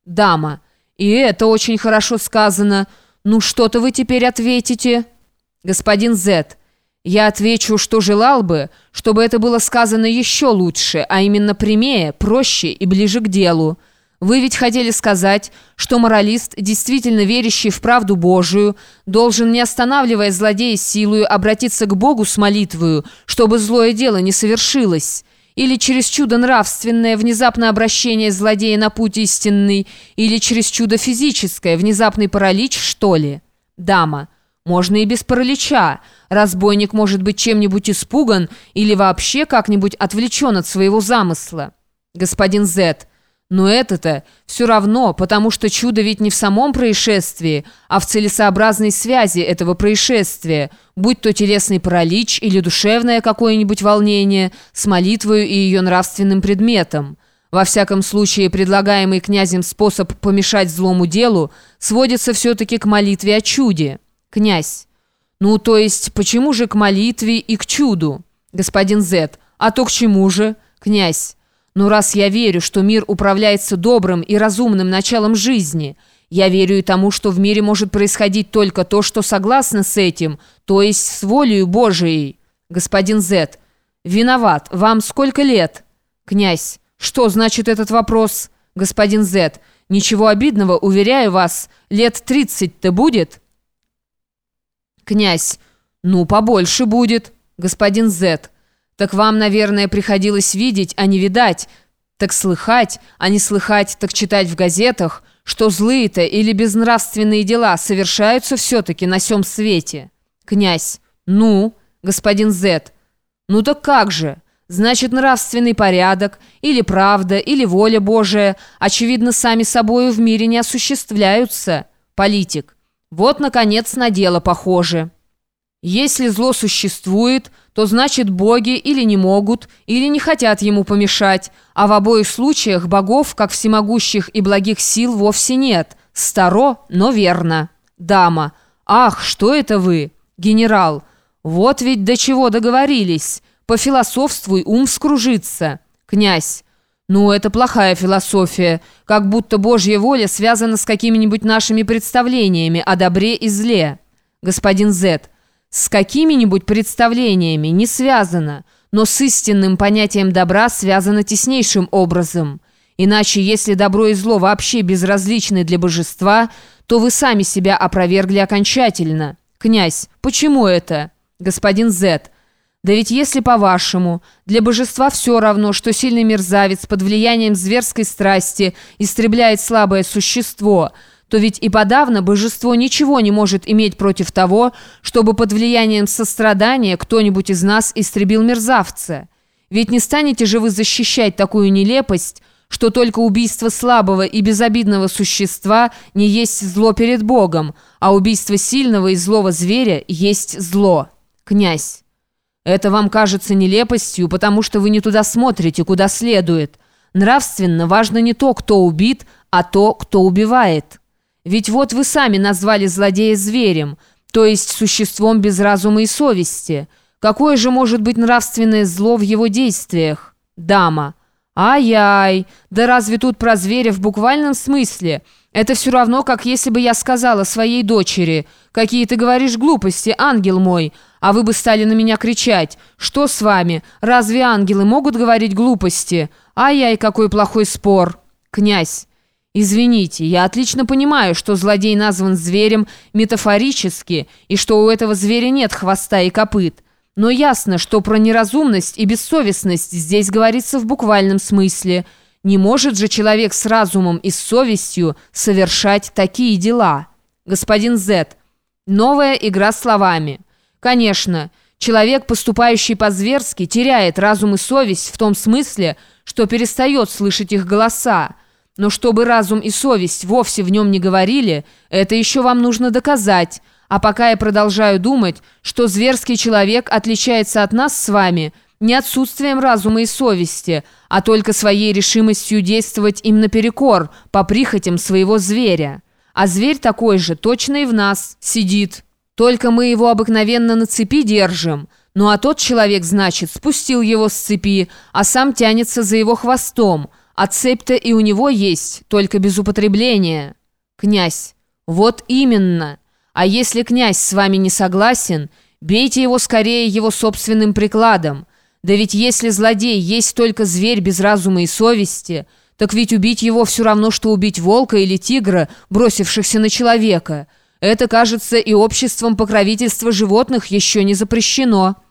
Дама. И это очень хорошо сказано. Ну что-то вы теперь ответите? Господин З. Я отвечу, что желал бы, чтобы это было сказано еще лучше, а именно прямее, проще и ближе к делу. Вы ведь хотели сказать, что моралист, действительно верящий в правду Божию, должен, не останавливая злодея силою, обратиться к Богу с молитвою, чтобы злое дело не совершилось. Или через чудо нравственное, внезапное обращение злодея на путь истинный, или через чудо физическое, внезапный паралич, что ли? Дама. Можно и без паралича. Разбойник может быть чем-нибудь испуган или вообще как-нибудь отвлечен от своего замысла. Господин З. Но это-то все равно, потому что чудо ведь не в самом происшествии, а в целесообразной связи этого происшествия, будь то телесный паралич или душевное какое-нибудь волнение с молитвою и ее нравственным предметом. Во всяком случае, предлагаемый князем способ помешать злому делу сводится все-таки к молитве о чуде. Князь. Ну, то есть, почему же к молитве и к чуду? Господин З. А то к чему же? Князь. Но раз я верю, что мир управляется добрым и разумным началом жизни, я верю и тому, что в мире может происходить только то, что согласно с этим, то есть с волею Божией. Господин З. Виноват. Вам сколько лет? Князь. Что значит этот вопрос? Господин З. Ничего обидного, уверяю вас, лет 30-то будет? Князь. Ну, побольше будет. Господин З. Так вам, наверное, приходилось видеть, а не видать, так слыхать, а не слыхать, так читать в газетах, что злые-то или безнравственные дела совершаются все-таки на сём свете. Князь. Ну, господин З. Ну так как же? Значит, нравственный порядок, или правда, или воля Божия, очевидно, сами собою в мире не осуществляются. Политик. Вот, наконец, на дело похоже. Если зло существует, то значит боги или не могут, или не хотят ему помешать, а в обоих случаях богов, как всемогущих и благих сил, вовсе нет. Старо, но верно. Дама. Ах, что это вы? Генерал. Вот ведь до чего договорились. Пофилософствуй, ум вскружится. Князь. Ну, это плохая философия, как будто Божья воля связана с какими-нибудь нашими представлениями о добре и зле. Господин З. С какими-нибудь представлениями не связано, но с истинным понятием добра связано теснейшим образом. Иначе, если добро и зло вообще безразличны для божества, то вы сами себя опровергли окончательно. Князь, почему это? Господин З. Да ведь если по-вашему, для божества все равно, что сильный мерзавец под влиянием зверской страсти истребляет слабое существо, то ведь и подавно божество ничего не может иметь против того, чтобы под влиянием сострадания кто-нибудь из нас истребил мерзавца. Ведь не станете же вы защищать такую нелепость, что только убийство слабого и безобидного существа не есть зло перед Богом, а убийство сильного и злого зверя есть зло. Князь. Это вам кажется нелепостью, потому что вы не туда смотрите, куда следует. Нравственно важно не то, кто убит, а то, кто убивает. Ведь вот вы сами назвали злодея зверем, то есть существом без разума и совести. Какое же может быть нравственное зло в его действиях? Дама. Ай-яй, да разве тут про зверя в буквальном смысле? Это все равно, как если бы я сказала своей дочери: «Какие ты говоришь глупости, ангел мой», а вы бы стали на меня кричать: «Что с вами? Разве ангелы могут говорить глупости?» Ай-яй, какой плохой спор. Князь. Извините, я отлично понимаю, что злодей назван зверем метафорически, и что у этого зверя нет хвоста и копыт. Но ясно, что про неразумность и бессовестность здесь говорится в буквальном смысле. Не может же человек с разумом и с совестью совершать такие дела. Господин З. Новая игра словами. Конечно, человек, поступающий по-зверски, теряет разум и совесть в том смысле, что перестает слышать их голоса. Но чтобы разум и совесть вовсе в нем не говорили, это еще вам нужно доказать. А пока я продолжаю думать, что зверский человек отличается от нас с вами не отсутствием разума и совести, а только своей решимостью действовать им наперекор, по прихотям своего зверя. А зверь такой же точно и в нас сидит. Только мы его обыкновенно на цепи держим. Ну а тот человек, значит, спустил его с цепи, а сам тянется за его хвостом. А цепь-то и у него есть, только без употребления. Князь. Вот именно. А если князь с вами не согласен, бейте его скорее его собственным прикладом. Да ведь если злодей есть только зверь без разума и совести, так ведь убить его все равно, что убить волка или тигра, бросившихся на человека. Это, кажется, и обществом покровительства животных еще не запрещено».